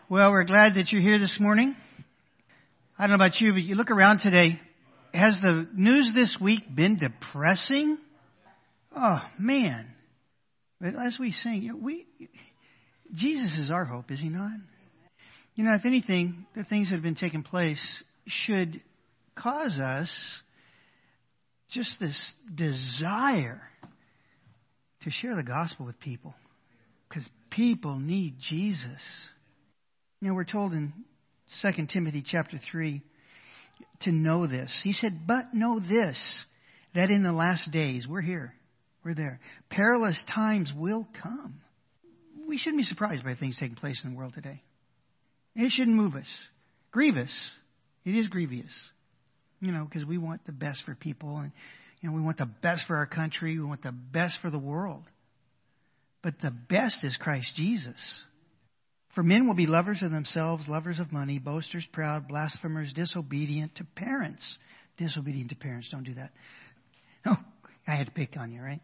Well, we're glad that you're here this morning. I don't know about you, but you look around today. Has the news this week been depressing? Oh, man. But as we sing, Jesus is our hope, is he not? You know, if anything, the things that have been taking place should cause us just this desire to share the gospel with people. Because people need Jesus. You know, we're told in 2 Timothy chapter 3 to know this. He said, but know this, that in the last days, we're here, we're there, perilous times will come. We shouldn't be surprised by things taking place in the world today. It shouldn't move us. Grievous. It is grievous. You know, because we want the best for people. And, you know, we want the best for our country. We want the best for the world. But the best is Christ Jesus. For men will be lovers of themselves, lovers of money, boasters, proud, blasphemers, disobedient to parents. Disobedient to parents. Don't do that. Oh, I had to pick on you, right?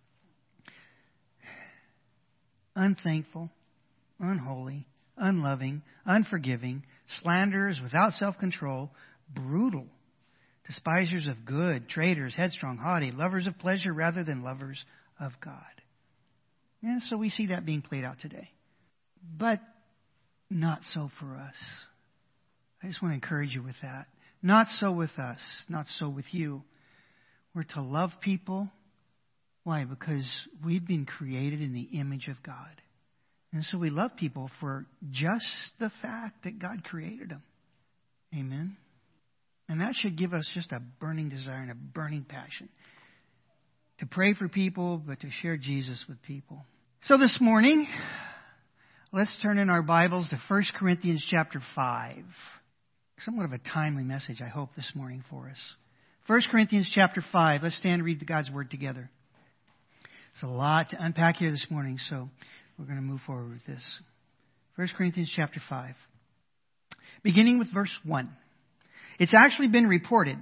Unthankful, unholy, unloving, unforgiving, slanderers, without self-control, brutal, despisers of good, traitors, headstrong, haughty, lovers of pleasure rather than lovers of God. Yeah, so we see that being played out today. But not so for us. I just want to encourage you with that. Not so with us. Not so with you. We're to love people. Why? Because we've been created in the image of God. And so we love people for just the fact that God created them. Amen? And that should give us just a burning desire and a burning passion to pray for people, but to share Jesus with people. So this morning, let's turn in our Bibles to 1 Corinthians chapter 5. Somewhat of a timely message, I hope, this morning for us. 1 Corinthians chapter 5. Let's stand and read God's Word together. It's a lot to unpack here this morning, so we're going to move forward with this. 1 Corinthians chapter 5. Beginning with verse 1. It's actually reported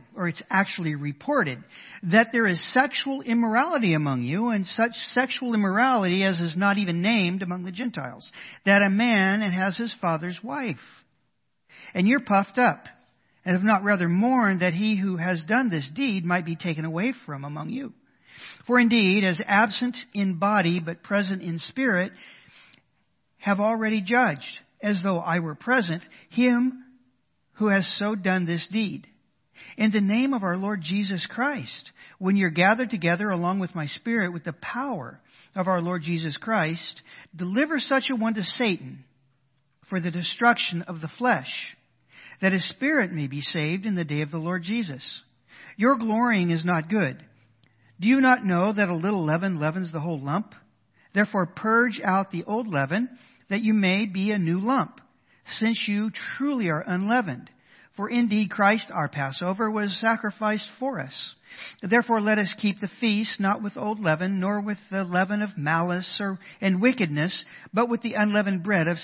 that there is sexual immorality among you, and such sexual immorality as is not even named among the Gentiles, that a man has his father's wife. And you're puffed up, and have not rather mourned that he who has done this deed might be taken away from among you. For indeed, as absent in body but present in spirit, have already judged, as though I were present, him who has so done this deed. In the name of our Lord Jesus Christ, when you're gathered together along with my spirit with the power of our Lord Jesus Christ, deliver such a one to Satan for the destruction of the flesh, that his spirit may be saved in the day of the Lord Jesus. Your glorying is not good. Do you not know that a little leaven leavens the whole lump? Therefore purge out the old leaven, that you may be a new lump, since you truly are unleavened. For indeed Christ our Passover was sacrificed for us. Therefore let us keep the feast, not with old leaven, nor with the leaven of malice and wickedness, but with the unleavened bread of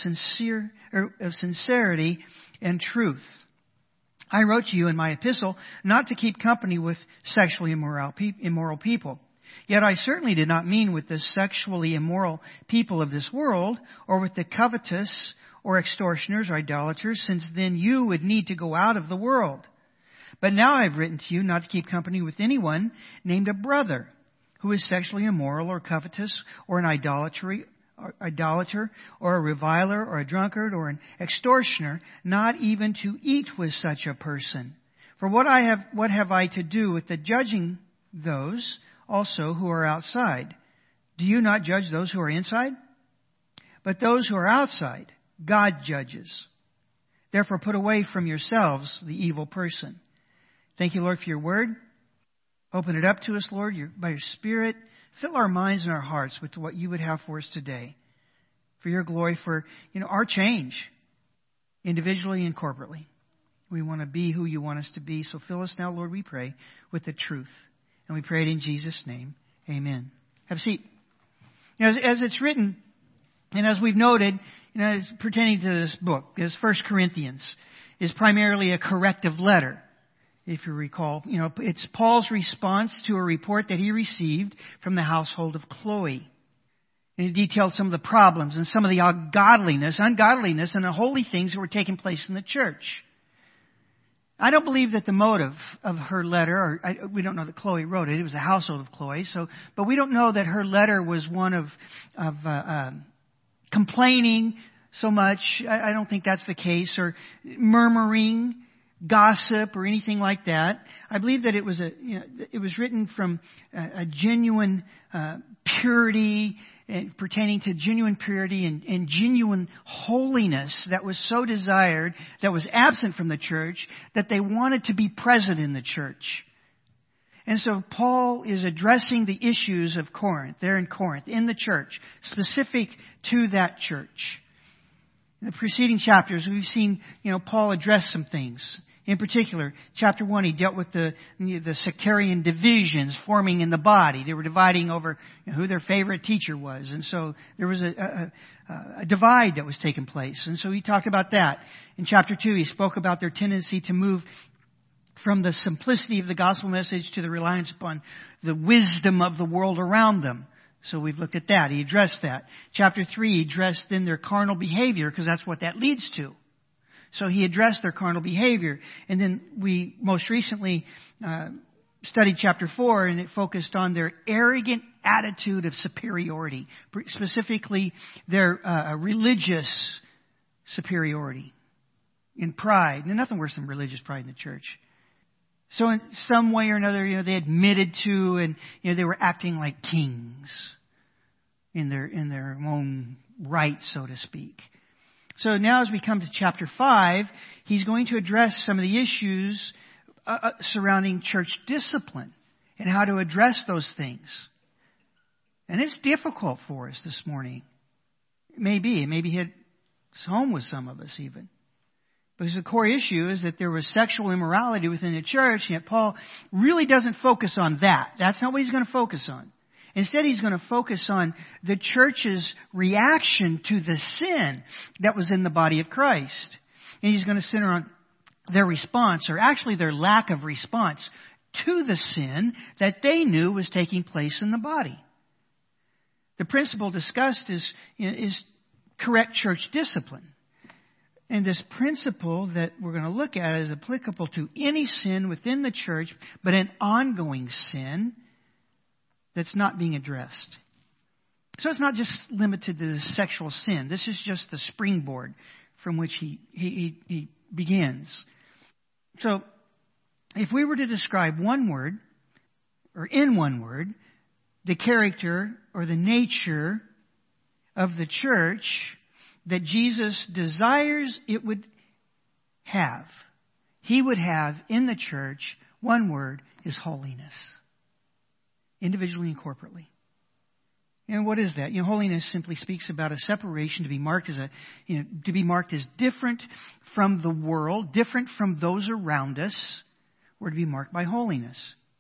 sincerity and truth. I wrote to you in my epistle not to keep company with sexually immoral people. Yet I certainly did not mean with the sexually immoral people of this world, or with the covetous, or extortioners, or idolaters, since then you would need to go out of the world. But now I have written to you not to keep company with anyone named a brother, who is sexually immoral, or covetous, or an idolater, or a reviler, or a drunkard, or an extortioner, not even to eat with such a person. For what have I to do with the judging those also who are outside? Do you not judge those who are inside? But those who are outside, God judges. Therefore put away from yourselves the evil person. Thank you, Lord, for your word. Open it up to us, Lord, by your Spirit. Fill our minds and our hearts with what you would have for us today. For your glory, for our change, individually and corporately. We want to be who you want us to be. So fill us now, Lord, we pray, with the truth. And we pray it in Jesus' name. Amen. Have a seat. As it's written, and as we've noted, it's pertaining to this book, this 1 Corinthians is primarily a corrective letter. If you recall, it's Paul's response to a report that he received from the household of Chloe. And he detailed some of the problems and some of the ungodliness, and unholy things that were taking place in the church. I don't believe that the motive of her letter, we don't know that Chloe wrote it. It was the household of Chloe. But we don't know that her letter was one of complaining so much. I don't think that's the case, or murmuring, gossip, or anything like that. I believe that it was written from a genuine purity, pertaining to genuine purity and genuine holiness that was so desired, that was absent from the church, that they wanted to be present in the church. And so Paul is addressing the issues of Corinth, there in Corinth, in the church, specific to that church. In the preceding chapters, we've seen, Paul address some things. In particular, chapter 1, he dealt with the sectarian divisions forming in the body. They were dividing over who their favorite teacher was. And so there was a divide that was taking place. And so he talked about that. In chapter 2, he spoke about their tendency to move from the simplicity of the gospel message to the reliance upon the wisdom of the world around them. So we've looked at that. He addressed that. Chapter 3, he addressed then their carnal behavior, because that's what that leads to. So he addressed their carnal behavior. And then we most recently studied chapter 4, and it focused on their arrogant attitude of superiority, specifically their religious superiority and pride. And nothing worse than religious pride in the church. So in some way or another, they admitted to, and they were acting like kings in their own right, so to speak. So now as we come to chapter 5, he's going to address some of the issues surrounding church discipline and how to address those things. And it's difficult for us this morning. It may be hit home with some of us even. Because the core issue is that there was sexual immorality within the church, and yet Paul really doesn't focus on that. That's not what he's going to focus on. Instead, he's going to focus on the church's reaction to the sin that was in the body of Christ. And he's going to center on their response, or actually their lack of response to the sin that they knew was taking place in the body. The principle discussed is correct church discipline. And this principle that we're going to look at is applicable to any sin within the church, but an ongoing sin that's not being addressed. So it's not just limited to the sexual sin. This is just the springboard from which he begins. So if we were to describe one word, or in one word, the character or the nature of the church that Jesus desires it would have, he would have in the church, one word is holiness. Individually and corporately. And what is that? Holiness simply speaks about a separation to be marked as different from the world, different from those around us, or to be marked by holiness.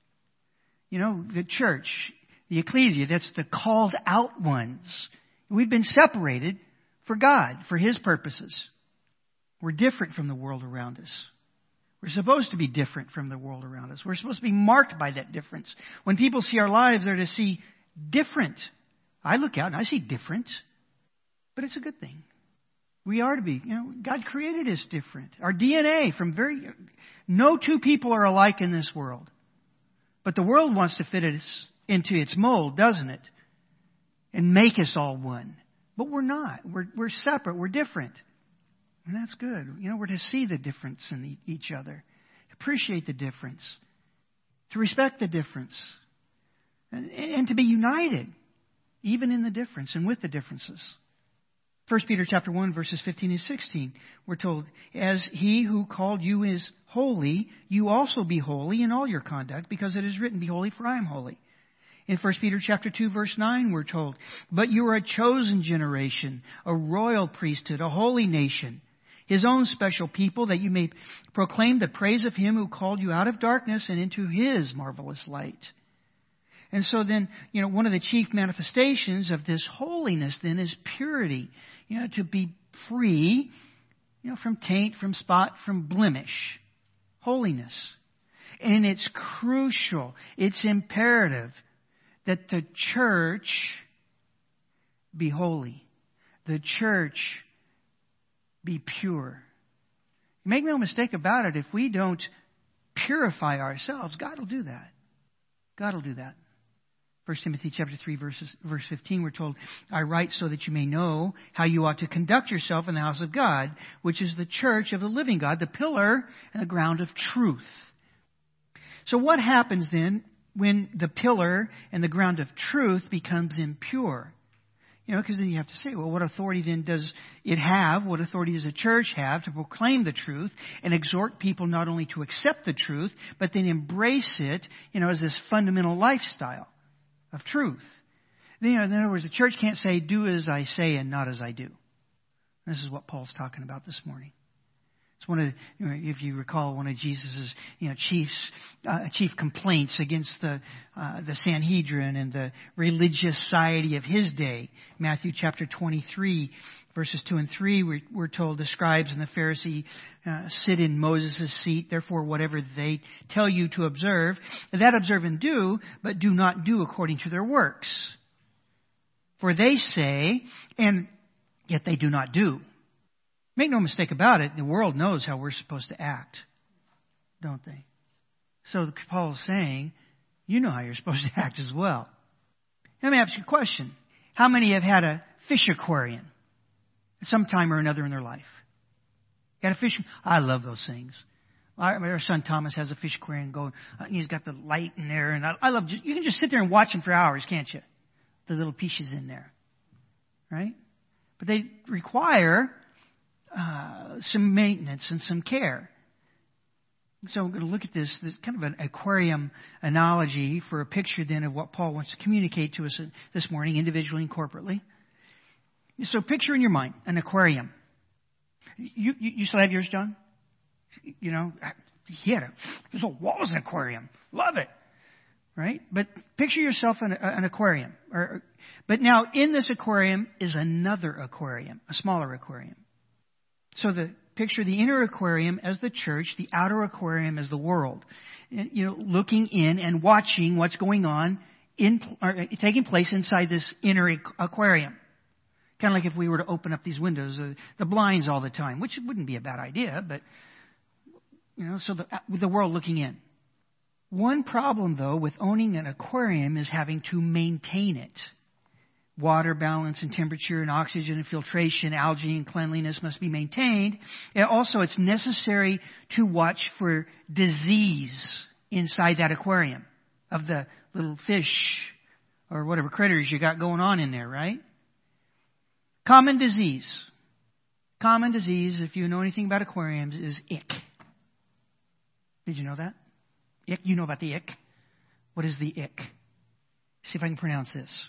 The church, the ecclesia, that's the called out ones. We've been separated for God, for His purposes. We're different from the world around us. We're supposed to be different from the world around us. We're supposed to be marked by that difference. When people see our lives, they're to see different. I look out and I see different. But it's a good thing. We are to be. God created us different. Our DNA no two people are alike in this world. But the world wants to fit us into its mold, doesn't it? And make us all one. But we're not. We're separate. We're different. And that's good. We're to see the difference in each other. Appreciate the difference. To respect the difference. And to be united. Even in the difference and with the differences. 1 Peter chapter 1 verses 15 and 16. We're told, as He who called you is holy, you also be holy in all your conduct, because it is written, be holy for I am holy. In 1 Peter chapter 2 verse 9 we're told, but you are a chosen generation, a royal priesthood, a holy nation, His own special people, that you may proclaim the praise of Him who called you out of darkness and into His marvelous light. And so then, one of the chief manifestations of this holiness then is purity. To be free, from taint, from spot, from blemish. Holiness. And it's crucial, it's imperative that the church be holy. The church be pure. Make no mistake about it, if we don't purify ourselves, God will do that. God will do that. 1 Timothy chapter 3, verse 15, we're told, I write so that you may know how you ought to conduct yourself in the house of God, which is the church of the living God, the pillar and the ground of truth. So what happens then when the pillar and the ground of truth becomes impure? Because then you have to say, well, what authority then does it have? What authority does the church have to proclaim the truth and exhort people not only to accept the truth, but then embrace it, as this fundamental lifestyle of truth? In other words, the church can't say, do as I say and not as I do. This is what Paul's talking about this morning. It's one of, if you recall, one of Jesus' chief complaints against the Sanhedrin and the religious society of his day. Matthew chapter 23, verses 2 and 3, we're told the scribes and the Pharisee sit in Moses' seat. Therefore, whatever they tell you to observe, that observe and do, but do not do according to their works. For they say, and yet they do not do. Make no mistake about it, the world knows how we're supposed to act, don't they? So Paul is saying, you know how you're supposed to act as well. Let me ask you a question. How many have had a fish aquarium at some time or another in their life? Got a fish? I love those things. Our son Thomas has a fish aquarium going. He's got the light in there, and I love. You can just sit there and watch him for hours, can't you? The little fishes in there, right? But they require some maintenance and some care. So we're going to look at this kind of an aquarium analogy for a picture then of what Paul wants to communicate to us this morning, individually and corporately. So picture in your mind an aquarium. You still have yours, John? There's a walls an aquarium. Love it. Right? But picture yourself in an aquarium. But now in this aquarium is another aquarium, a smaller aquarium. So picture the inner aquarium as the church, the outer aquarium as the world. Looking in and watching what's going on taking place inside this inner aquarium. Kind of like if we were to open up these windows, the blinds all the time, which wouldn't be a bad idea, but so the world looking in. One problem, though, with owning an aquarium is having to maintain it. Water balance and temperature and oxygen and filtration, algae and cleanliness must be maintained. And also, it's necessary to watch for disease inside that aquarium of the little fish or whatever critters you got going on in there, right? Common disease. Common disease, if you know anything about aquariums, is ick. Did you know that? Ick, you know about the ick? What is the ick? See if I can pronounce this.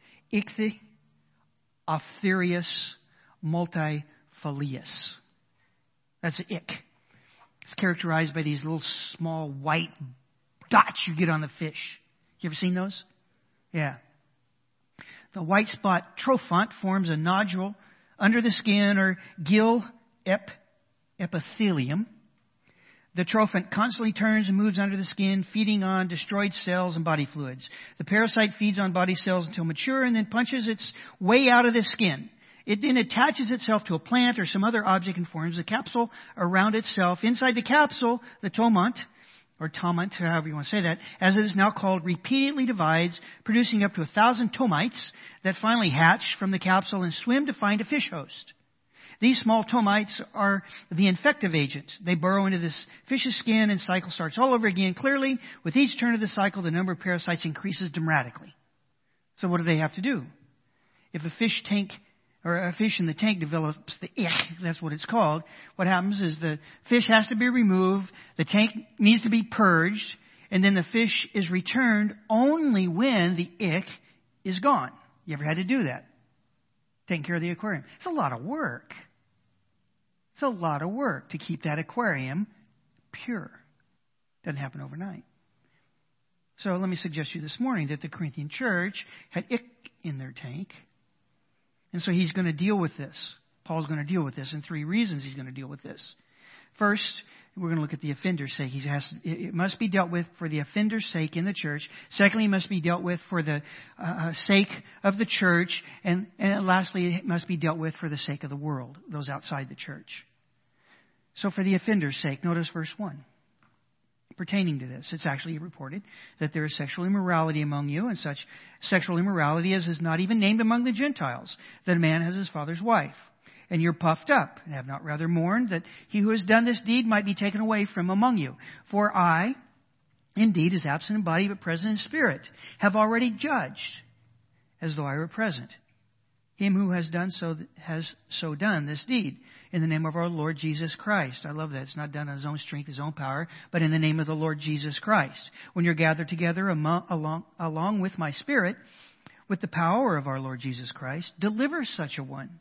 Ichthyopteris multifolius. That's an ick. It's characterized by these little small white dots you get on the fish. You ever seen those? Yeah. The white spot trophont forms a nodule under the skin or gill epithelium. The trophont constantly turns and moves under the skin, feeding on destroyed cells and body fluids. The parasite feeds on body cells until mature and then punches its way out of the skin. It then attaches itself to a plant or some other object and forms a capsule around itself. Inside the capsule, the tomont, or tomont, however you want to say that, as it is now called, repeatedly divides, producing up to 1,000 tomites that finally hatch from the capsule and swim to find a fish host. These small tomites are the infective agents. They burrow into this fish's skin and cycle starts all over again. Clearly, with each turn of the cycle, the number of parasites increases dramatically. So what do they have to do? If a fish in the tank develops the ick, that's what it's called, what happens is the fish has to be removed, the tank needs to be purged, and then the fish is returned only when the ick is gone. You ever had to do that? Taking care of the aquarium. It's a lot of work. It's a lot of work to keep that aquarium pure. Doesn't happen overnight. So let me suggest to you this morning that the Corinthian church had ick in their tank. And so he's going to deal with this. Paul's going to deal with this, and 3 reasons he's going to deal with this. First, we're going to look at the offender's sake. It must be dealt with for the offender's sake in the church. Secondly, it must be dealt with for the sake of the church. And lastly, it must be dealt with for the sake of the world, those outside the church. So for the offender's sake, notice verse 1. Pertaining to this, it's actually reported that there is sexual immorality among you, and such sexual immorality as is not even named among the Gentiles, that a man has his father's wife. And you're puffed up, and have not rather mourned that he who has done this deed might be taken away from among you. For I, indeed, is absent in body but present in spirit, have already judged, as though I were present, him who has so done this deed, in the name of our Lord Jesus Christ. I love that. It's not done on his own strength, his own power, but in the name of the Lord Jesus Christ. When you're gathered together along with my spirit, with the power of our Lord Jesus Christ, deliver such a one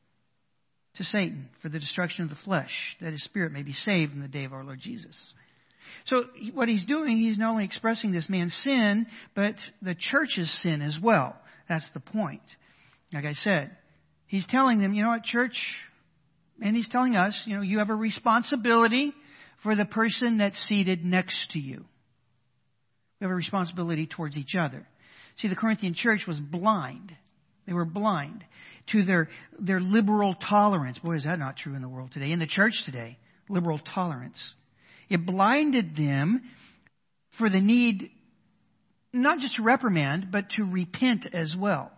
to Satan for the destruction of the flesh, that his spirit may be saved in the day of our Lord Jesus. So what he's doing, he's not only expressing this man's sin, but the church's sin as well. That's the point. Like I said, he's telling them, you know what, church, and he's telling us, you have a responsibility for the person that's seated next to you. We have a responsibility towards each other. See, the Corinthian church was blind. They were blind to their liberal tolerance. Boy, is that not true in the world today, in the church today, liberal tolerance. It blinded them for the need not just to reprimand, but to repent as well.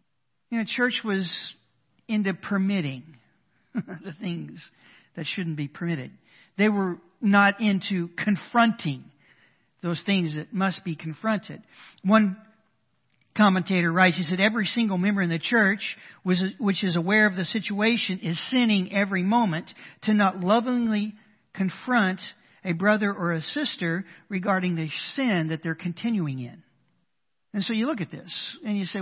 Church was into permitting the things that shouldn't be permitted. They were not into confronting those things that must be confronted. One commentator writes, he said, every single member in the church which is aware of the situation is sinning every moment to not lovingly confront a brother or a sister regarding the sin that they're continuing in. And so you look at this and you say,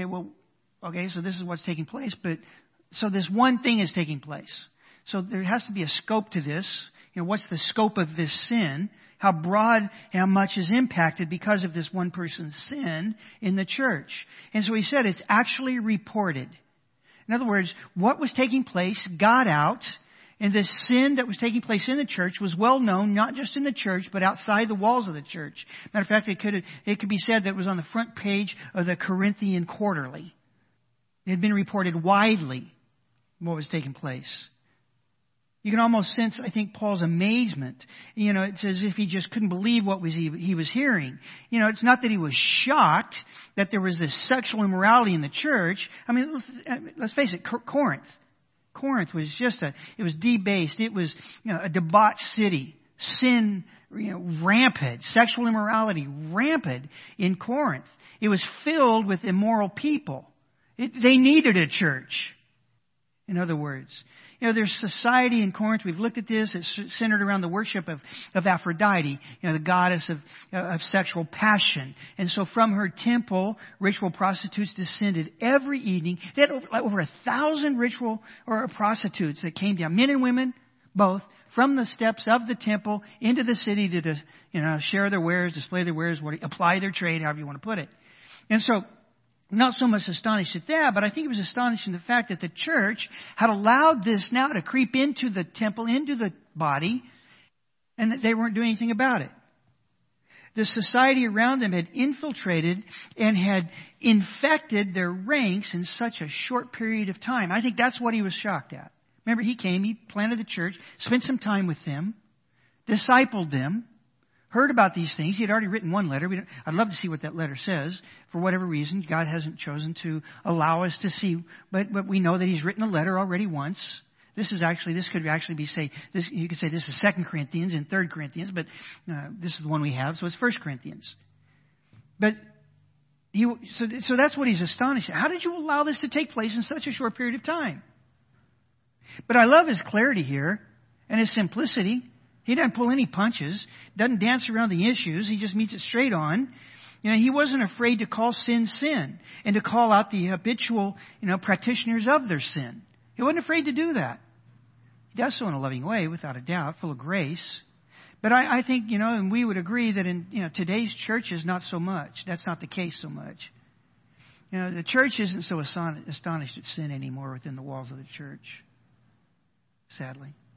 okay, so this is what's taking place, but so this one thing is taking place. So there has to be a scope to this. What's the scope of this sin? How broad, how much is impacted because of this one person's sin in the church. And so he said it's actually reported. In other words, what was taking place got out, and this sin that was taking place in the church was well known, not just in the church, but outside the walls of the church. Matter of fact, it could be said that it was on the front page of the Corinthian Quarterly. It had been reported widely what was taking place. You can almost sense, I think, Paul's amazement. It's as if he just couldn't believe what he was hearing. It's not that he was shocked that there was this sexual immorality in the church. I mean, let's face it, Corinth. Corinth was it was debased. It was, a debauched city. Sin, rampant. Sexual immorality rampant in Corinth. It was filled with immoral people. They needed a church. In other words, there's society in Corinth. We've looked at this. It's centered around the worship of Aphrodite, the goddess of sexual passion. And so from her temple, ritual prostitutes descended every evening. They had over 1,000 ritual or prostitutes that came down, men and women, both, from the steps of the temple into the city to share their wares, display their wares, apply their trade, however you want to put it. And so, not so much astonished at that, but I think it was astonishing the fact that the church had allowed this now to creep into the temple, into the body, and that they weren't doing anything about it. The society around them had infiltrated and had infected their ranks in such a short period of time. I think that's what he was shocked at. Remember, he came, he planted the church, spent some time with them, discipled them, heard about these things. He had already written one letter. I'd love to see what that letter says. For whatever reason, God hasn't chosen to allow us to see. But we know that he's written a letter already once. This could actually be you could say this is 2 Corinthians and 3 Corinthians, but this is the one we have, so it's 1 Corinthians. But so that's what he's astonished at. How did you allow this to take place in such a short period of time? But I love his clarity here and his simplicity. He doesn't pull any punches, doesn't dance around the issues. He just meets it straight on. He wasn't afraid to call sin and to call out the habitual, practitioners of their sin. He wasn't afraid to do that. He does so in a loving way, without a doubt, full of grace. But I think, and we would agree that in today's church is not so much. That's not the case so much. The church isn't so astonished at sin anymore within the walls of the church. Sadly.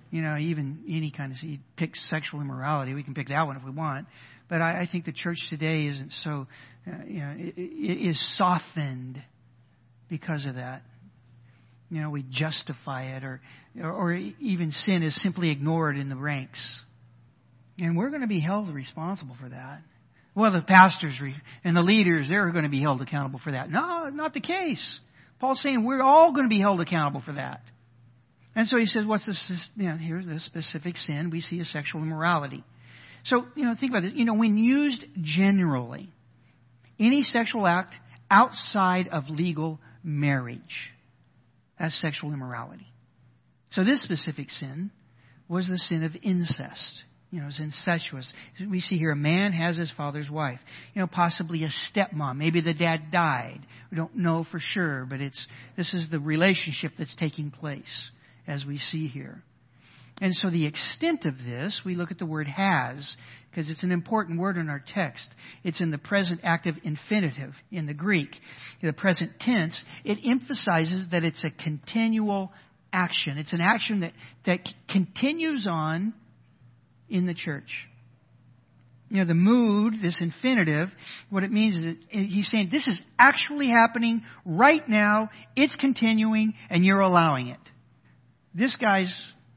Even any kind of, you pick sexual immorality. We can pick that one if we want. But I think the church today isn't so, it is softened because of that. We justify it, or even sin is simply ignored in the ranks. And we're going to be held responsible for that. Well, the pastors and the leaders, they're going to be held accountable for that. No, not the case. Paul's saying we're all going to be held accountable for that. And so he says, what's this? Here's this specific sin we see as sexual immorality. So, think about it. When used generally, any sexual act outside of legal marriage, that's sexual immorality. So this specific sin was the sin of incest. It's incestuous. We see here a man has his father's wife. Possibly a stepmom. Maybe the dad died. We don't know for sure, but this is the relationship that's taking place as we see here. And so the extent of this, we look at the word has, because it's an important word in our text. It's in the present active infinitive in the Greek. In the present tense, it emphasizes that it's a continual action. It's an action that continues on in the church. The mood, this infinitive, what it means is that he's saying this is actually happening right now. It's continuing and you're allowing it. This guy's,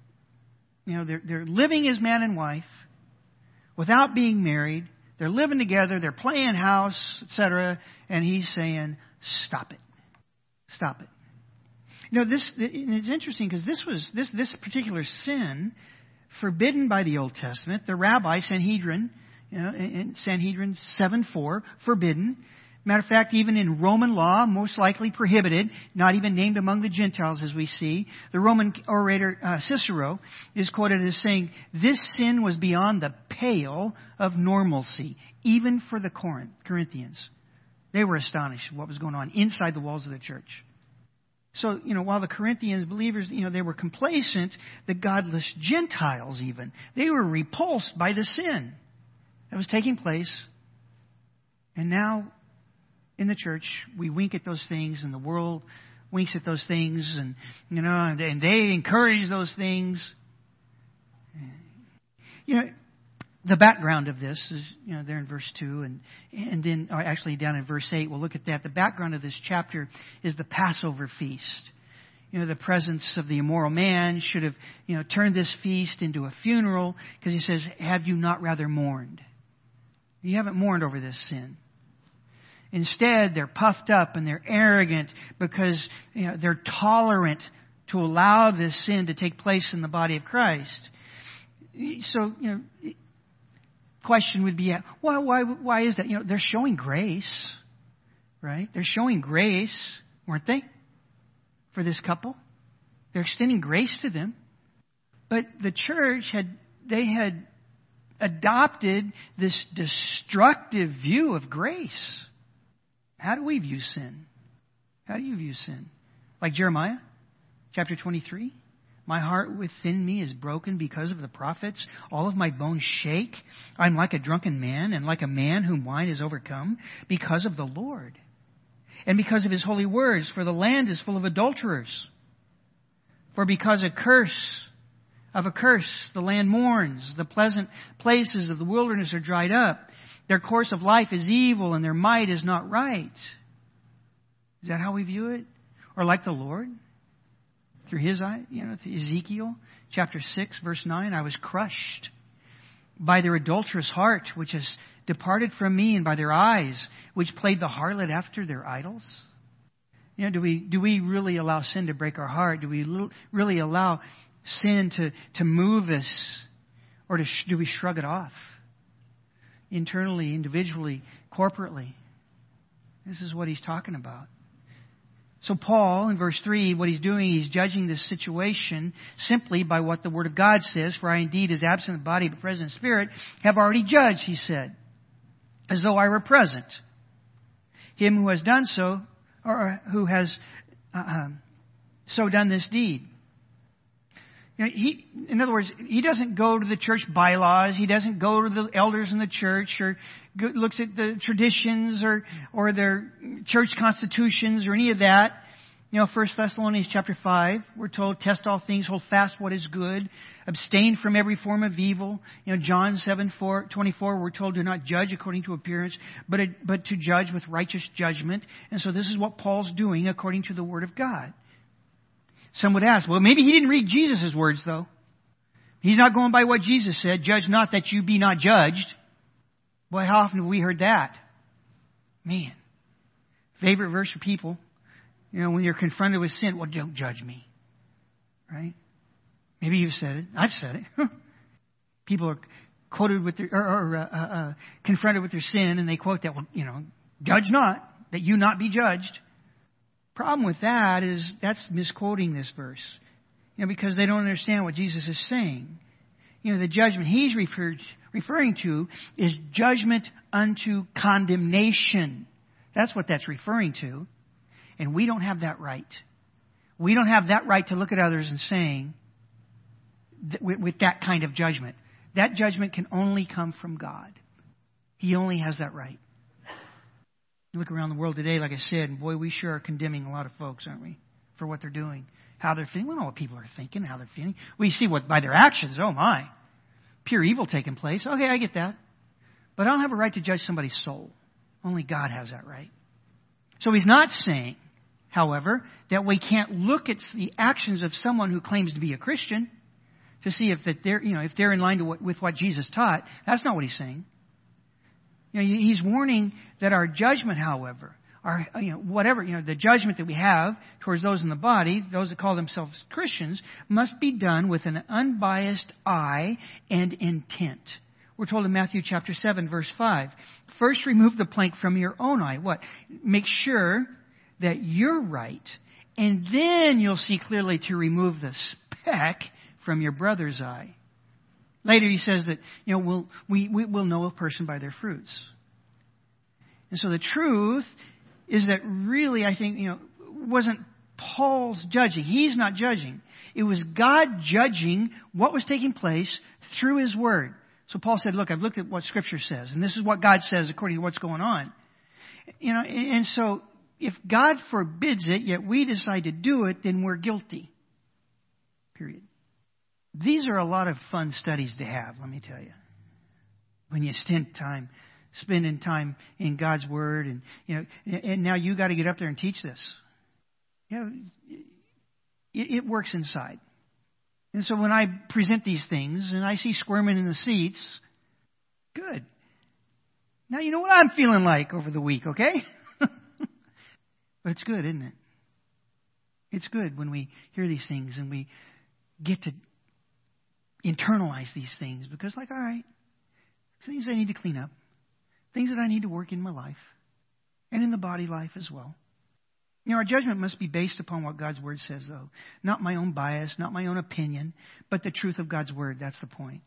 they're living as man and wife without being married. They're living together. They're playing house, etc. And he's saying, stop it. Stop it. It's interesting because this particular sin forbidden by the Old Testament, the rabbi Sanhedrin, in Sanhedrin 7:4, forbidden. Matter of fact, even in Roman law, most likely prohibited, not even named among the Gentiles as we see. The Roman orator Cicero is quoted as saying, this sin was beyond the pale of normalcy, even for the Corinthians. They were astonished at what was going on inside the walls of the church. So, while the Corinthians believers, they were complacent, the godless Gentiles even, they were repulsed by the sin that was taking place. And now, in the church, we wink at those things, and the world winks at those things, and and they encourage those things. The background of this is, there in verse 2, and then actually down in verse 8, we'll look at that. The background of this chapter is the Passover feast. The presence of the immoral man should have, turned this feast into a funeral, because he says, have you not rather mourned? You haven't mourned over this sin. Instead, they're puffed up and they're arrogant because they're tolerant to allow this sin to take place in the body of Christ. So, question would be, why is that? They're showing grace, right? They're showing grace, weren't they, for this couple? They're extending grace to them. But the church had adopted this destructive view of grace. How do we view sin? How do you view sin? Like Jeremiah, chapter 23. My heart within me is broken because of the prophets. All of my bones shake. I'm like a drunken man and like a man whom wine has overcome because of the Lord and because of his holy words. For the land is full of adulterers. For because of a curse, the land mourns. The pleasant places of the wilderness are dried up. Their course of life is evil and their might is not right. Is that how we view it? Or like the Lord? Through his eye, Ezekiel chapter 6, verse 9, I was crushed by their adulterous heart, which has departed from me, and by their eyes, which played the harlot after their idols. Do we really allow sin to break our heart? Do we really allow sin to move us? Or do we shrug it off? Internally, individually, corporately. This is what he's talking about. So Paul, in verse 3, what he's doing, he's judging this situation simply by what the Word of God says. For I indeed, as absent in body but present in spirit, have already judged, he said, as though I were present. Him who has done so, or who has so done this deed. In other words, he doesn't go to the church bylaws. He doesn't go to the elders in the church or looks at the traditions or their church constitutions or any of that. 1 Thessalonians chapter 5, we're told, test all things, hold fast what is good, abstain from every form of evil. John 7:24, we're told, do not judge according to appearance, but to judge with righteous judgment. And so this is what Paul's doing according to the Word of God. Some would ask, well, maybe he didn't read Jesus' words, though. He's not going by what Jesus said, judge not that you be not judged. Boy, how often have we heard that? Man. Favorite verse for people. When you're confronted with sin, well, don't judge me. Right? Maybe you've said it. I've said it. People are quoted with their, confronted with their sin, and they quote that, well, judge not, that you not be judged. Problem with that is that's misquoting this verse. Because they don't understand what Jesus is saying. The judgment he's referring to is judgment unto condemnation. That's what that's referring to. And we don't have that right. We don't have that right to look at others and saying, with that kind of judgment. That judgment can only come from God. He only has that right. You look around the world today, like I said, and boy, we sure are condemning a lot of folks, aren't we? For what they're doing. How they're feeling. We don't know what people are thinking, how they're feeling. We see what by their actions, oh my. Pure evil taking place. Okay, I get that. But I don't have a right to judge somebody's soul. Only God has that right. So he's not saying, however, that we can't look at the actions of someone who claims to be a Christian to see if they're in line with what Jesus taught. That's not what he's saying. He's warning that our judgment, however, the judgment that we have towards those in the body, those that call themselves Christians, must be done with an unbiased eye and intent. We're told in Matthew chapter 7, verse 5, first remove the plank from your own eye. What? Make sure that you're right, and then you'll see clearly to remove the speck from your brother's eye. Later he says that, we'll know a person by their fruits. And so the truth is that really, I think, wasn't Paul's judging. He's not judging. It was God judging what was taking place through His Word. So Paul said, look, I've looked at what Scripture says, and this is what God says according to what's going on. And so if God forbids it, yet we decide to do it, then we're guilty. Period. These are a lot of fun studies to have, let me tell you. When you spending time in God's Word, and now you got to get up there and teach this. It works inside. And so when I present these things and I see squirming in the seats, good. Now you know what I'm feeling like over the week, okay? But it's good, isn't it? It's good when we hear these things and we get to internalize these things because, all right, things I need to clean up, things that I need to work in my life and in the body life as well. Our judgment must be based upon what God's Word says, though. Not my own bias, not my own opinion, but the truth of God's Word. That's the point.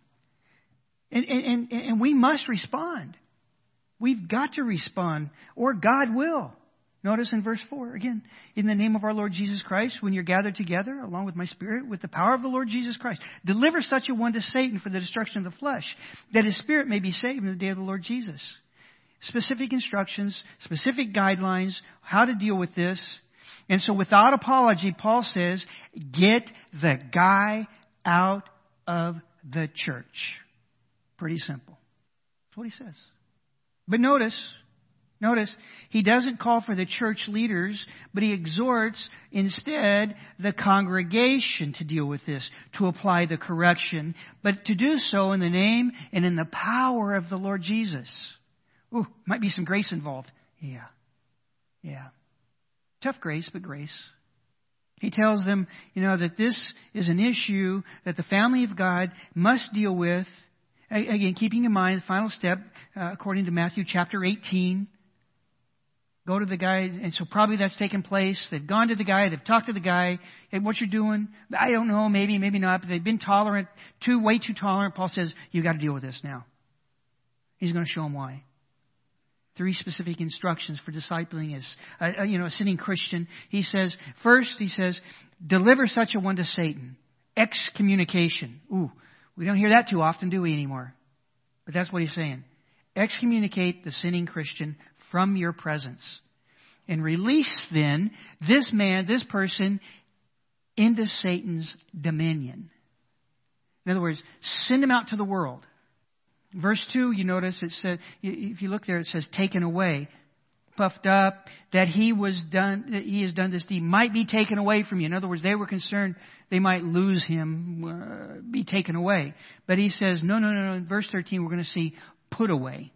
And we must respond. We've got to respond, or God will. Notice in verse 4, again, in the name of our Lord Jesus Christ, when you're gathered together, along with my Spirit, with the power of the Lord Jesus Christ, deliver such a one to Satan for the destruction of the flesh, that his spirit may be saved in the day of the Lord Jesus. Specific instructions, specific guidelines, how to deal with this. And so without apology, Paul says, get the guy out of the church. Pretty simple. That's what he says. But notice, he doesn't call for the church leaders, but he exhorts instead the congregation to deal with this, to apply the correction, but to do so in the name and in the power of the Lord Jesus. Ooh, might be some grace involved. Yeah. Tough grace, but grace. He tells them, that this is an issue that the family of God must deal with. Again, keeping in mind the final step, according to Matthew chapter 18. Go to the guy, and so probably that's taken place. They've gone to the guy, they've talked to the guy. Hey, what you're doing? I don't know, maybe not, but they've been tolerant, way too tolerant. Paul says, you've got to deal with this now. He's going to show them why. 3 specific instructions for discipling a sinning Christian. He says, first, deliver such a one to Satan. Excommunication. Ooh, we don't hear that too often, do we, anymore? But that's what he's saying. Excommunicate the sinning Christian from your presence. and release then this man, this person, into Satan's dominion. In other words, send him out to the world. Verse 2, you notice it says, if you look there, it says taken away, puffed up, that he has done this deed, might be taken away from you. In other words, they were concerned they might lose him, be taken away. But he says, no. In verse 13, we're going to see put away.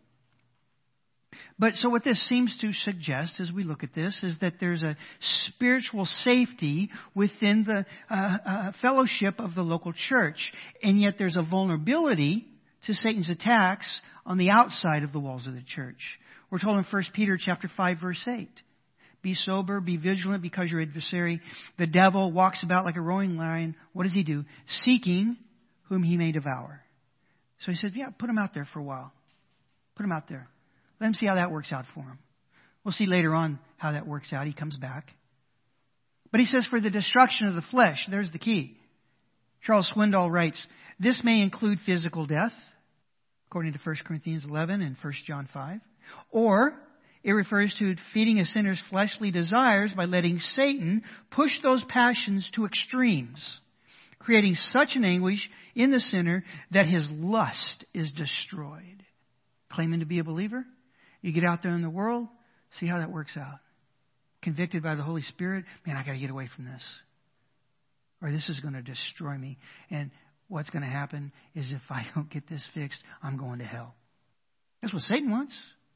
But so what this seems to suggest as we look at this is that there's a spiritual safety within the fellowship of the local church. And yet there's a vulnerability to Satan's attacks on the outside of the walls of the church. We're told in 1 Peter chapter 5, verse 8, be sober, be vigilant, because your adversary, the devil, walks about like a roaring lion. What does he do? Seeking whom he may devour. So he says, put him out there for a while. Put him out there. Let him see how that works out for him. We'll see later on how that works out. He comes back. But he says, for the destruction of the flesh, there's the key. Charles Swindoll writes, this may include physical death, according to 1 Corinthians 11 and 1 John 5. Or it refers to feeding a sinner's fleshly desires by letting Satan push those passions to extremes, creating such an anguish in the sinner that his lust is destroyed. Claiming to be a believer, you get out there in the world, see how that works out. Convicted by the Holy Spirit, man, I got to get away from this. Or this is going to destroy me. And what's going to happen is if I don't get this fixed, I'm going to hell. That's what Satan wants.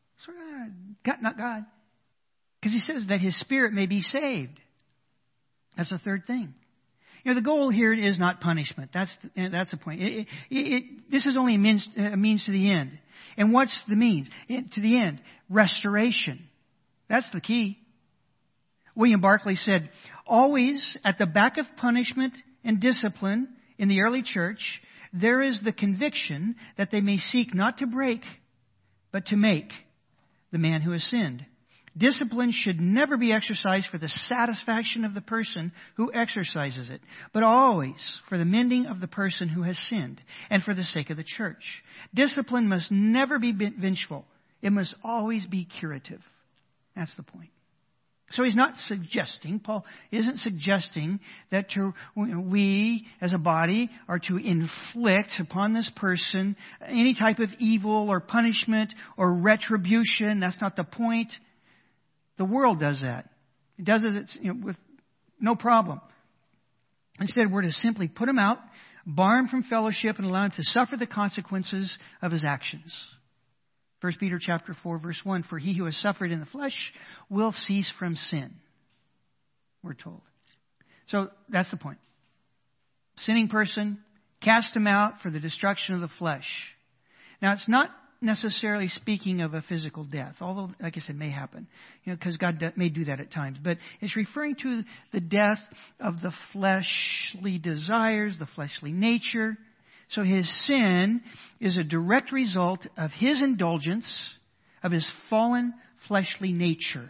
Not God. Because he says that his spirit may be saved. That's the third thing. The goal here is not punishment. That's the point. This is only a means to the end. And what's the means? To the end. Restoration. That's the key. William Barclay said, always at the back of punishment and discipline in the early church, there is the conviction that they may seek not to break, but to make the man who has sinned. Discipline should never be exercised for the satisfaction of the person who exercises it, but always for the mending of the person who has sinned and for the sake of the church. Discipline must never be vengeful. It must always be curative. That's the point. So he's not suggesting, Paul isn't suggesting that we as a body are to inflict upon this person any type of evil or punishment or retribution. That's not the point. The world does that. It does it with no problem. Instead, we're to simply put him out, bar him from fellowship, and allow him to suffer the consequences of his actions. 1 Peter chapter 4, verse 1, for he who has suffered in the flesh will cease from sin, we're told. So that's the point. Sinning person, cast him out for the destruction of the flesh. Now, it's not necessarily speaking of a physical death, although, like I said, may happen, because God may do that at times. But it's referring to the death of the fleshly desires, the fleshly nature. So his sin is a direct result of his indulgence, of his fallen fleshly nature.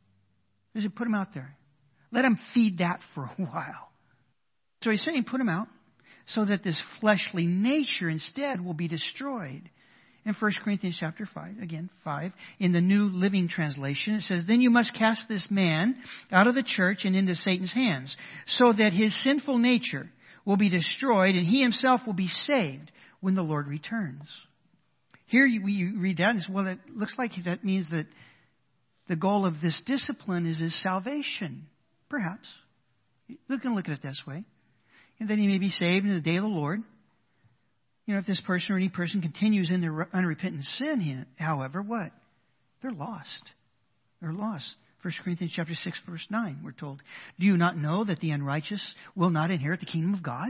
He said, put him out there. Let him feed that for a while. So he's saying put him out so that this fleshly nature instead will be destroyed. In 1 Corinthians chapter 5, again, 5, in the New Living Translation, it says, then you must cast this man out of the church and into Satan's hands, so that his sinful nature will be destroyed, and he himself will be saved when the Lord returns. Here you read that and say, well, it looks like that means that the goal of this discipline is his salvation. Perhaps. You can look at it this way. And then he may be saved in the day of the Lord. If this person or any person continues in their unrepentant sin, however, what? They're lost. They're lost. 1 Corinthians chapter 6, verse 9, we're told, do you not know that the unrighteous will not inherit the kingdom of God?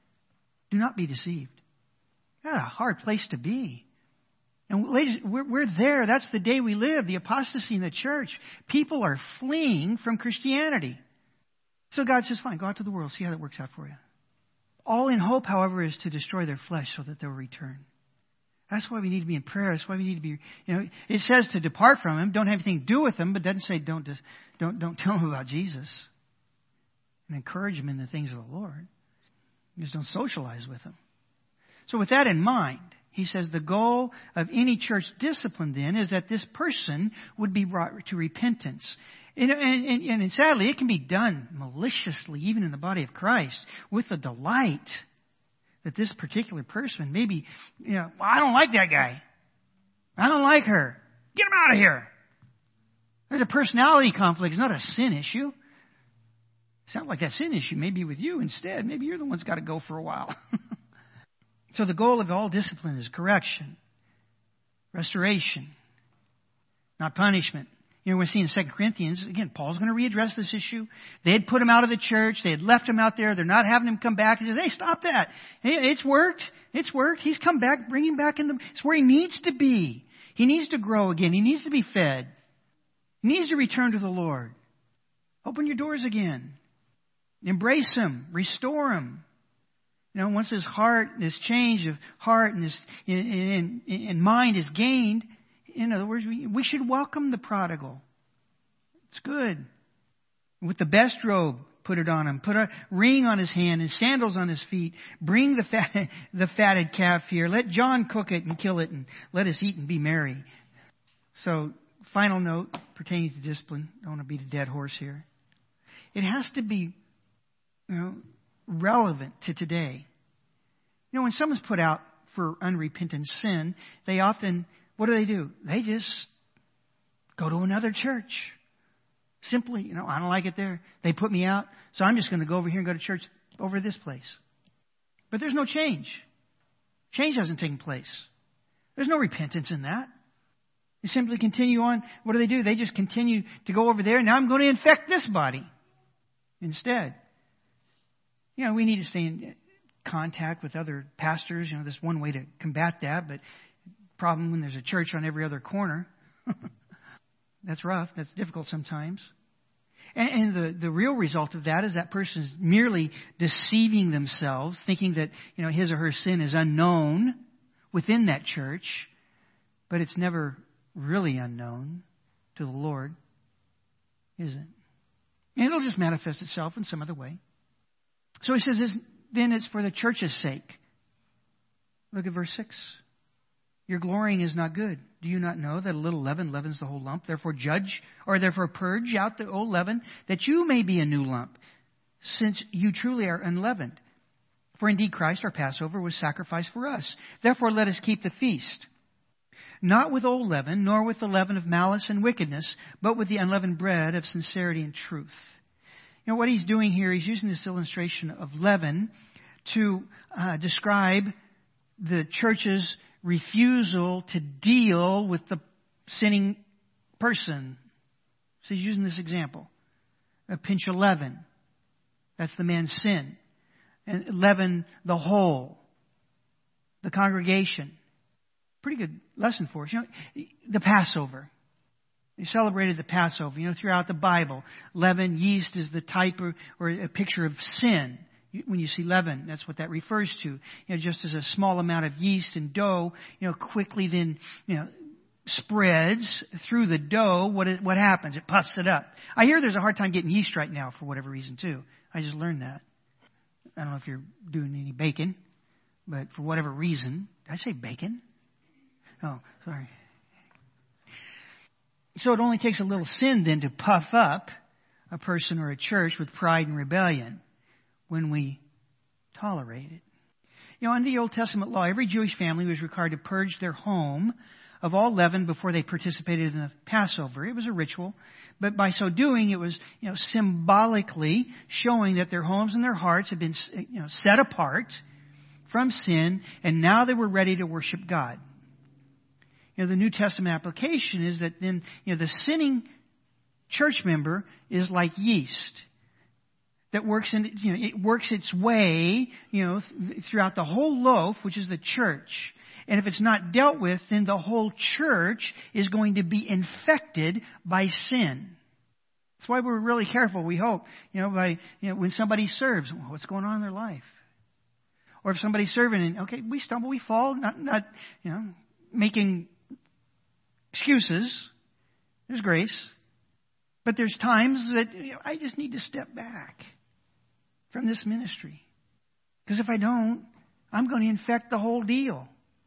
Do not be deceived. That's a hard place to be. And ladies, we're there. That's the day we live, the apostasy in the church. People are fleeing from Christianity. So God says, fine, go out to the world, see how that works out for you. All in hope, however, is to destroy their flesh so that they'll return. That's why we need to be in prayer. That's why we need to be, it says to depart from him. Don't have anything to do with him, but it doesn't say don't tell him about Jesus. And encourage him in the things of the Lord. Just don't socialize with him. So with that in mind, He says the goal of any church discipline then is that this person would be brought to repentance. And sadly, it can be done maliciously, even in the body of Christ, with a delight that this particular person, maybe, well, I don't like that guy. I don't like her. Get him out of here. There's a personality conflict. It's not a sin issue. Sounds like that sin issue may be with you instead. Maybe you're the one that's got to go for a while. So the goal of all discipline is correction, restoration, not punishment. We're seeing in 2 Corinthians, again, Paul's going to readdress this issue. They had put him out of the church. They had left him out there. They're not having him come back. He says, hey, stop that. Hey, it's worked. It's worked. He's come back. Bring him back it's where he needs to be. He needs to grow again. He needs to be fed. He needs to return to the Lord. Open your doors again. Embrace him. Restore him. Once his heart, this change of heart and his and mind is gained, in other words, we should welcome the prodigal. It's good. With the best robe, put it on him. Put a ring on his hand and sandals on his feet. Bring the fatted calf here. Let John cook it and kill it, and let us eat and be merry. So, final note pertaining to discipline. I don't want to beat a dead horse here. It has to be, relevant to today. When someone's put out for unrepentant sin, they often, what do? They just go to another church. Simply, I don't like it there. They put me out, so I'm just going to go over here and go to church over this place. But there's no change. Change hasn't taken place. There's no repentance in that. They simply continue on. What do? They just continue to go over there. Now I'm going to infect this body instead. We need to stay in contact with other pastors. There's one way to combat that, but problem when there's a church on every other corner. That's rough. That's difficult sometimes. And the real result of that is that person's merely deceiving themselves, thinking that, his or her sin is unknown within that church, but it's never really unknown to the Lord, is it? And it'll just manifest itself in some other way. So he says, then it's for the church's sake. Look at verse 6. Your glorying is not good. Do you not know that a little leaven leavens the whole lump? Therefore purge out the old leaven, that you may be a new lump, since you truly are unleavened. For indeed Christ, our Passover, was sacrificed for us. Therefore let us keep the feast. Not with old leaven, nor with the leaven of malice and wickedness, but with the unleavened bread of sincerity and truth. What he's doing here, he's using this illustration of leaven to describe the church's refusal to deal with the sinning person. So he's using this example. A pinch of leaven. That's the man's sin. And leaven the whole. The congregation. Pretty good lesson for us. The Passover. They celebrated the Passover. Throughout the Bible, leaven, yeast is the type or a picture of sin. When you see leaven, that's what that refers to. Just as a small amount of yeast and dough, quickly then, spreads through the dough. What happens? It puffs it up. I hear there's a hard time getting yeast right now for whatever reason too. I just learned that. I don't know if you're doing any baking, but for whatever reason, did I say bacon? Oh, sorry. So it only takes a little sin then to puff up a person or a church with pride and rebellion when we tolerate it. Under the Old Testament law, every Jewish family was required to purge their home of all leaven before they participated in the Passover. It was a ritual, but by so doing, it was, symbolically showing that their homes and their hearts had been, set apart from sin, and now they were ready to worship God. The New Testament application is that then, the sinning church member is like yeast that works it works its way, throughout the whole loaf, which is the church. And if it's not dealt with, then the whole church is going to be infected by sin. That's why we're really careful, we hope, when somebody serves, what's going on in their life? Or if somebody's serving and, we stumble, we fall, not making excuses. There's grace. But there's times that I just need to step back from this ministry. Because if I don't, I'm going to infect the whole deal.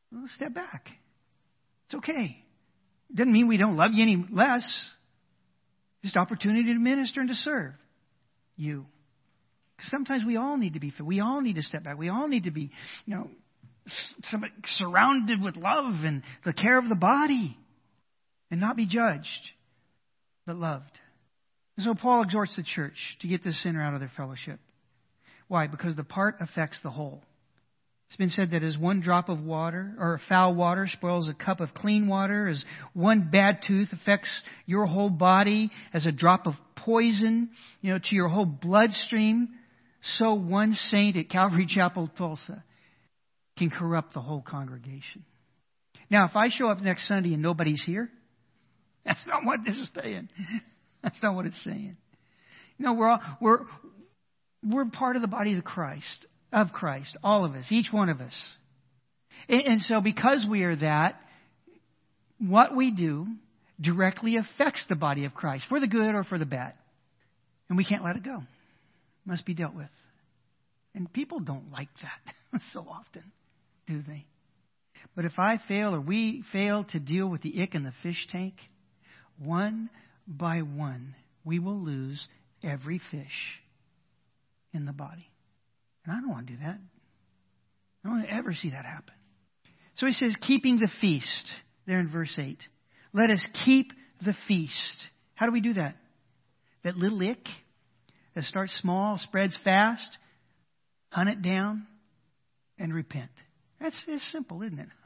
Well, step back. It's okay. Doesn't mean we don't love you any less. Just opportunity to minister and to serve you. Because sometimes we all need to be filled. We all need to step back. We all need to be, somebody surrounded with love and the care of the body. And not be judged, but loved. And so Paul exhorts the church to get the sinner out of their fellowship. Why? Because the part affects the whole. It's been said that as one drop of water or foul water spoils a cup of clean water, as one bad tooth affects your whole body, as a drop of poison, to your whole bloodstream, so one saint at Calvary Chapel, Tulsa, can corrupt the whole congregation. Now, if I show up next Sunday and nobody's here, that's not what this is saying. That's not what it's saying. We're part of the body of Christ, all of us, each one of us. And so because we are that, what we do directly affects the body of Christ, for the good or for the bad. And we can't let it go. It must be dealt with. And people don't like that so often, do they? But if I fail or we fail to deal with the ick in the fish tank, one by one, we will lose every fish in the body. And I don't want to do that. I don't want to ever see that happen. So he says, keeping the feast, there in verse 8. Let us keep the feast. How do we do that? That little ick that starts small, spreads fast, hunt it down, and repent. It's simple, isn't it?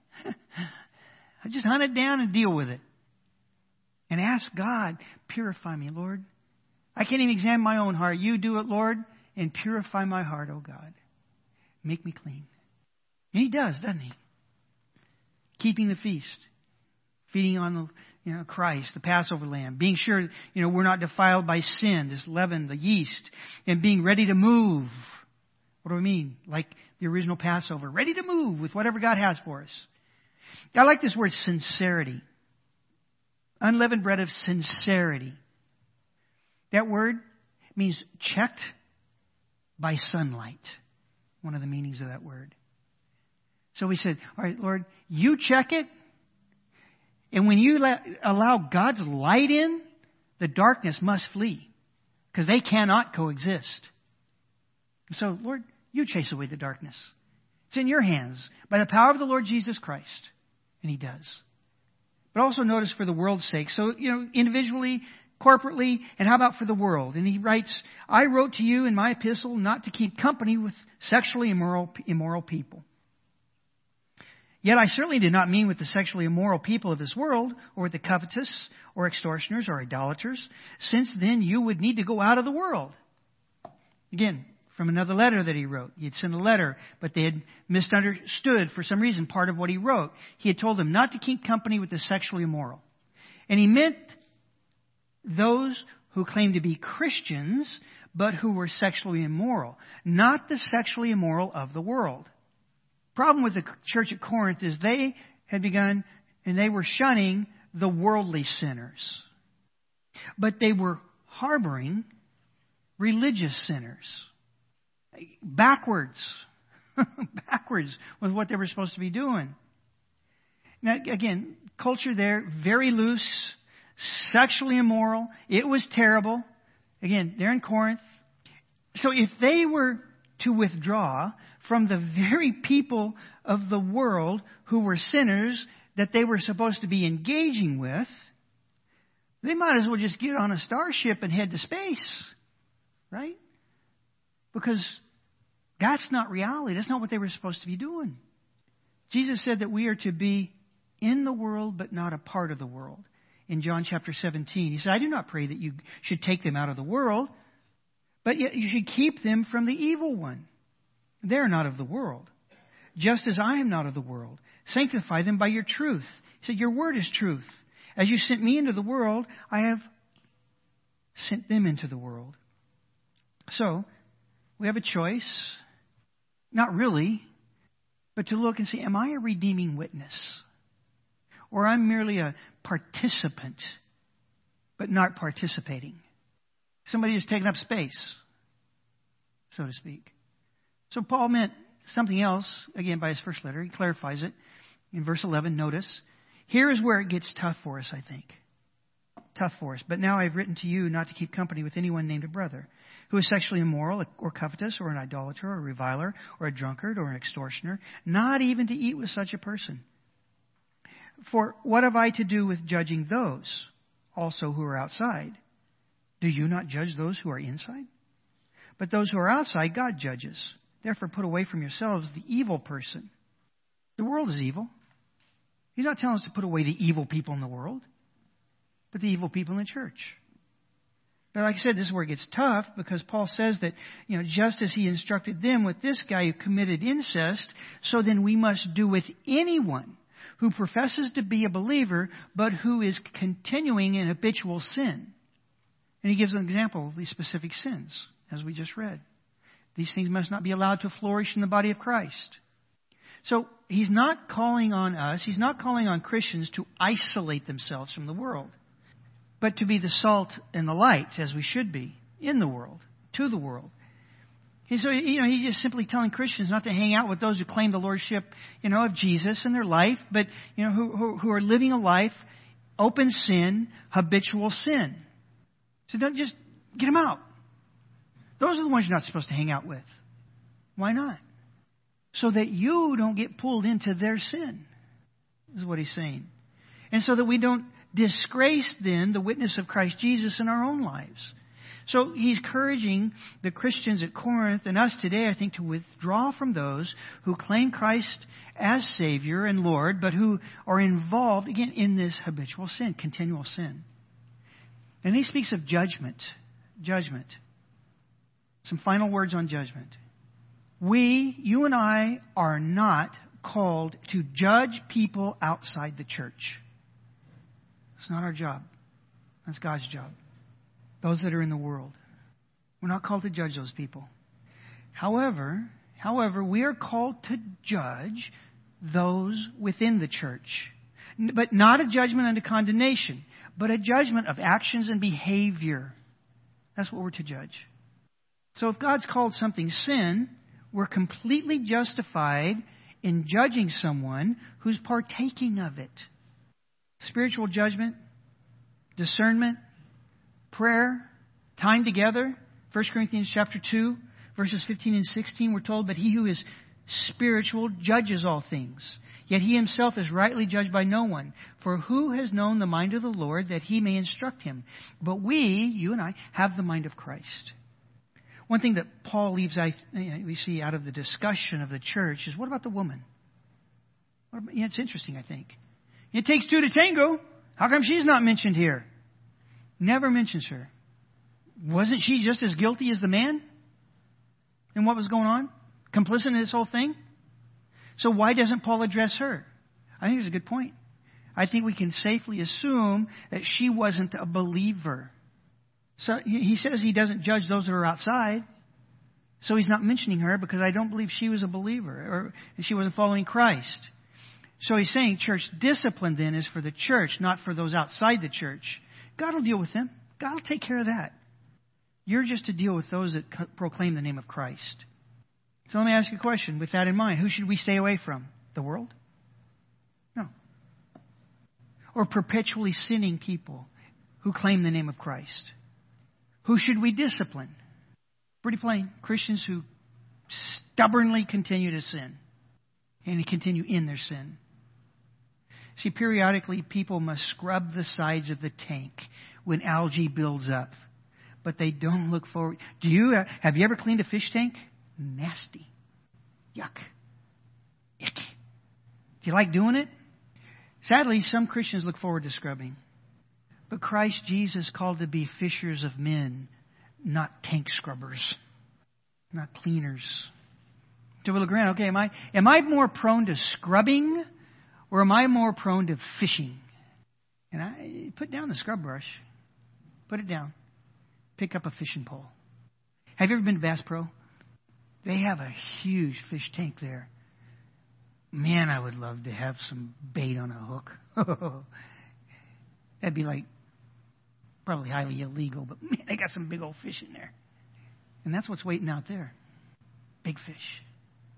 I just hunt it down and deal with it. And ask God, purify me, Lord. I can't even examine my own heart. You do it, Lord, and purify my heart, oh God. Make me clean. And He does, doesn't He? Keeping the feast. Feeding on the Christ, the Passover lamb. Being sure, we're not defiled by sin, this leaven, the yeast. And being ready to move. What do I mean? Like the original Passover. Ready to move with whatever God has for us. I like this word sincerity. Unleavened bread of sincerity. That word means checked by sunlight. One of the meanings of that word. So we said, all right, Lord, you check it. And when you allow God's light in, the darkness must flee. Because they cannot coexist. So, Lord, you chase away the darkness. It's in your hands by the power of the Lord Jesus Christ. And He does. But also notice for the world's sake. So, individually, corporately, and how about for the world? And he writes, I wrote to you in my epistle not to keep company with sexually immoral people. Yet I certainly did not mean with the sexually immoral people of this world, or with the covetous, or extortioners, or idolaters. Since then you would need to go out of the world. Again, from another letter that he wrote. He had sent a letter, but they had misunderstood for some reason part of what he wrote. He had told them not to keep company with the sexually immoral. And he meant those who claimed to be Christians, but who were sexually immoral. Not the sexually immoral of the world. Problem with the church at Corinth is they had begun and they were shunning the worldly sinners. But they were harboring religious sinners. Backwards with what they were supposed to be doing. Now, again, culture there, very loose, sexually immoral. It was terrible. Again, they're in Corinth. So if they were to withdraw from the very people of the world who were sinners that they were supposed to be engaging with, they might as well just get on a starship and head to space. Right? Because that's not reality. That's not what they were supposed to be doing. Jesus said that we are to be in the world, but not a part of the world. In John chapter 17, He said, I do not pray that you should take them out of the world, but yet you should keep them from the evil one. They are not of the world, just as I am not of the world. Sanctify them by your truth. He said, your word is truth. As you sent me into the world, I have sent them into the world. So, we have a choice, not really, but to look and say, am I a redeeming witness? Or I'm merely a participant, but not participating. Somebody who's taken up space, so to speak. So Paul meant something else, again, by his first letter. He clarifies it in verse 11. Notice, here is where it gets tough for us, I think. Tough for us. But now I've written to you not to keep company with anyone named a brother, who is sexually immoral or covetous or an idolater or a reviler or a drunkard or an extortioner, not even to eat with such a person. For what have I to do with judging those also who are outside? Do you not judge those who are inside? But those who are outside, God judges. Therefore, put away from yourselves the evil person. The world is evil. He's not telling us to put away the evil people in the world, but the evil people in the church. But like I said, this is where it gets tough, because Paul says that, just as he instructed them with this guy who committed incest, so then we must do with anyone who professes to be a believer, but who is continuing in habitual sin. And he gives an example of these specific sins, as we just read. These things must not be allowed to flourish in the body of Christ. So he's not calling on us, he's not calling on Christians to isolate themselves from the world, but to be the salt and the light, as we should be, in the world, to the world. He's just simply telling Christians not to hang out with those who claim the lordship, of Jesus in their life, but, who are living a life, open sin, habitual sin. So don't just get them out. Those are the ones you're not supposed to hang out with. Why not? So that you don't get pulled into their sin, is what he's saying. And so that we don't disgrace then the witness of Christ Jesus in our own lives. So he's encouraging the Christians at Corinth and us today, I think, to withdraw from those who claim Christ as Savior and Lord, but who are involved, again, in this habitual sin, continual sin. And he speaks of judgment. Judgment. Some final words on judgment. You and I, are not called to judge people outside the church. It's not our job. That's God's job. Those that are in the world. We're not called to judge those people. However, we are called to judge those within the church. But not a judgment unto condemnation, but a judgment of actions and behavior. That's what we're to judge. So if God's called something sin, we're completely justified in judging someone who's partaking of it. Spiritual judgment, discernment, prayer, time together. 1 Corinthians chapter 2, verses 15 and 16, we're told, but he who is spiritual judges all things. Yet he himself is rightly judged by no one. For who has known the mind of the Lord that he may instruct him? But you and I, have the mind of Christ. One thing that Paul leaves, we see out of the discussion of the church is, what about the woman? It's interesting, I think. It takes two to tango. How come she's not mentioned here? Never mentions her. Wasn't she just as guilty as the man? And what was going on? Complicit in this whole thing? So why doesn't Paul address her? I think it's a good point. I think we can safely assume that she wasn't a believer. So he says he doesn't judge those that are outside. So he's not mentioning her because I don't believe she was a believer or she wasn't following Christ. So he's saying church discipline then is for the church, not for those outside the church. God will deal with them. God will take care of that. You're just to deal with those that proclaim the name of Christ. So let me ask you a question with that in mind. Who should we stay away from? The world? No. Or perpetually sinning people who claim the name of Christ? Who should we discipline? Pretty plain. Christians who stubbornly continue to sin and continue in their sin. See, periodically people must scrub the sides of the tank when algae builds up. But they don't look forward. Have you ever cleaned a fish tank? Nasty. Yuck. Ick. Do you like doing it? Sadly, some Christians look forward to scrubbing. But Christ Jesus called to be fishers of men, not tank scrubbers, not cleaners. So we look around, okay, am I more prone to scrubbing or am I more prone to fishing? And I put down the scrub brush. Put it down. Pick up a fishing pole. Have you ever been to Bass Pro? They have a huge fish tank there. Man, I would love to have some bait on a hook. That'd be like probably highly illegal, but man, they got some big old fish in there. And that's what's waiting out there. Big fish.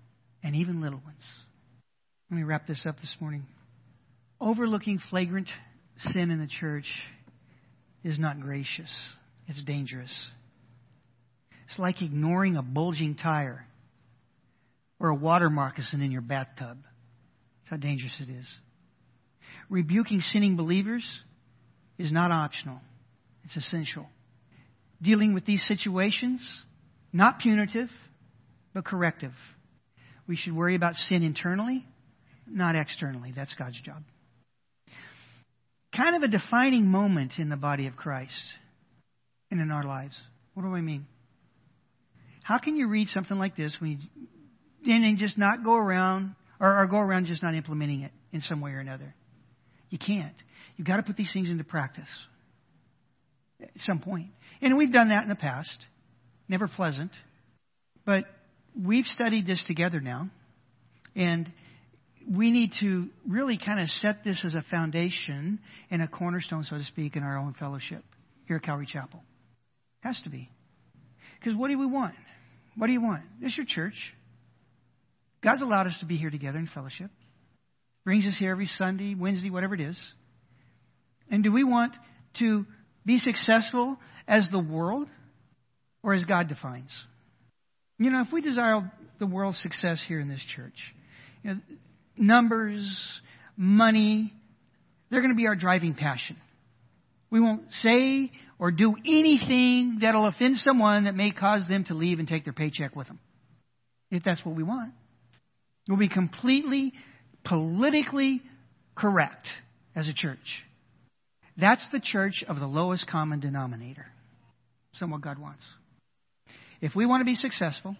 and even little ones. Let me wrap this up this morning. Overlooking flagrant sin in the church is not gracious. It's dangerous. It's like ignoring a bulging tire or a water moccasin in your bathtub. That's how dangerous it is. Rebuking sinning believers is not optional. It's essential. Dealing with these situations, not punitive, but corrective. We should worry about sin internally, not externally. That's God's job. Kind of a defining moment in the body of Christ and in our lives. What do I mean? How can you read something like this and just not go around, or go around just not implementing it in some way or another? You can't. You've got to put these things into practice at some point. And we've done that in the past. Never pleasant. But we've studied this together now. And we need to really kind of set this as a foundation and a cornerstone, so to speak, in our own fellowship here at Calvary Chapel. Has to be. Because what do we want? What do you want? This is your church. God's allowed us to be here together in fellowship. Brings us here every Sunday, Wednesday, whatever it is. And do we want to be successful as the world or as God defines? You know, if we desire the world's success here in this church, you know, numbers, money, they're going to be our driving passion. We won't say or do anything that'll offend someone that may cause them to leave and take their paycheck with them. If that's what we want. We'll be completely politically correct as a church. That's the church of the lowest common denominator. That's what God wants. If we want to be successful,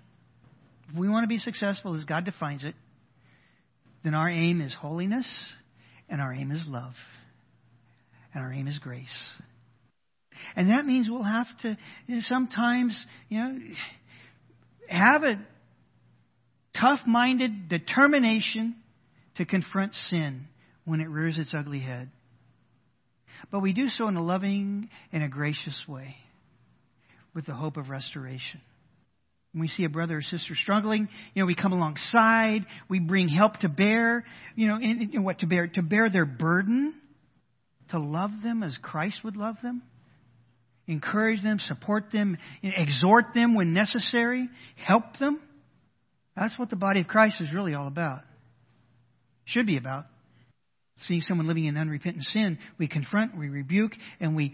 as God defines it, then our aim is holiness, and our aim is love, and our aim is grace. And that means we'll have to sometimes, have a tough-minded determination to confront sin when it rears its ugly head. But we do so in a loving and a gracious way with the hope of restoration. When we see a brother or sister struggling, we come alongside, we bring help to bear, to bear their burden, to love them as Christ would love them, encourage them, support them, exhort them when necessary, help them. That's what the body of Christ is really all about. Should be about. Seeing someone living in unrepentant sin, we confront, we rebuke, and we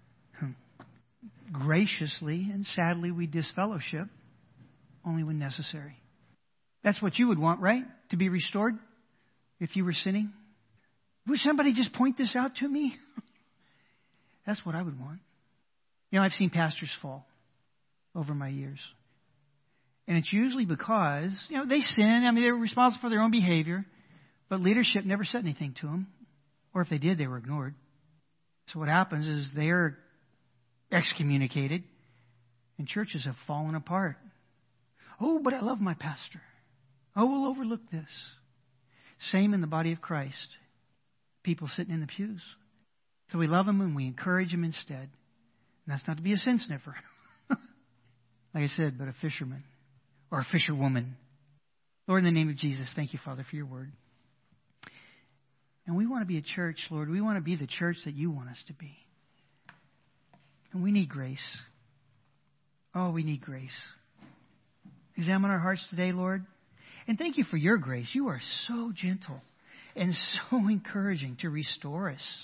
graciously and sadly we disfellowship only when necessary. That's what you would want, right? To be restored if you were sinning. Would somebody just point this out to me? That's what I would want. I've seen pastors fall over my years. And it's usually because, they sin. They were responsible for their own behavior. But leadership never said anything to them. Or if they did, they were ignored. So what happens is they're excommunicated. And churches have fallen apart. Oh, but I love my pastor. Oh, we'll overlook this. Same in the body of Christ. People sitting in the pews. So we love them and we encourage them instead. And that's not to be a sin sniffer. Like I said, but a fisherman. Or a fisherwoman. Lord, in the name of Jesus, thank you, Father, for your word. And we want to be a church, Lord. We want to be the church that you want us to be. And we need grace. Oh, we need grace. Examine our hearts today, Lord. And thank you for your grace. You are so gentle and so encouraging to restore us.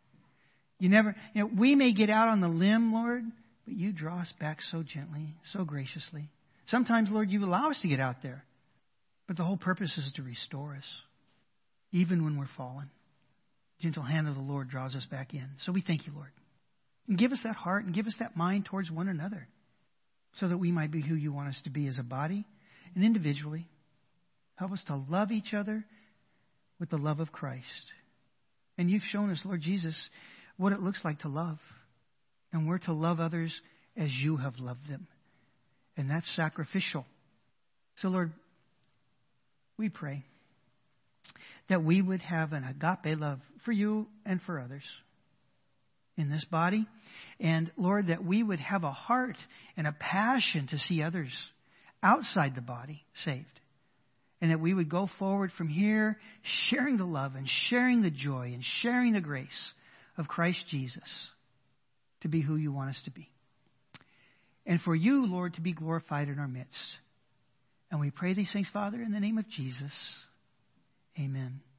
We may get out on the limb, Lord, but you draw us back so gently, so graciously. Sometimes, Lord, you allow us to get out there. But the whole purpose is to restore us. Even when we're fallen. The gentle hand of the Lord draws us back in. So we thank you, Lord. And give us that heart and give us that mind towards one another. So that we might be who you want us to be as a body and individually. Help us to love each other with the love of Christ. And you've shown us, Lord Jesus, what it looks like to love. And we're to love others as you have loved them. And that's sacrificial. So, Lord, we pray that we would have an agape love for you and for others in this body. And, Lord, that we would have a heart and a passion to see others outside the body saved and that we would go forward from here sharing the love and sharing the joy and sharing the grace of Christ Jesus to be who you want us to be. And for you, Lord, to be glorified in our midst. And we pray these things, Father, in the name of Jesus. Amen.